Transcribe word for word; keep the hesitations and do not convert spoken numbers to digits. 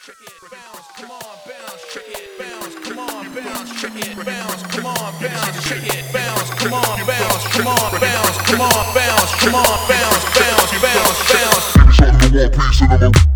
check it, bounce, come on, bounce, check it, bounce, come on, bounce, check it, bounce, come on, bounce, check it, bounce, come on, bounce, come on, bounce, come on, bounce, come on, bounce, bounce, bounce, bounce. Give me something to want, peace in the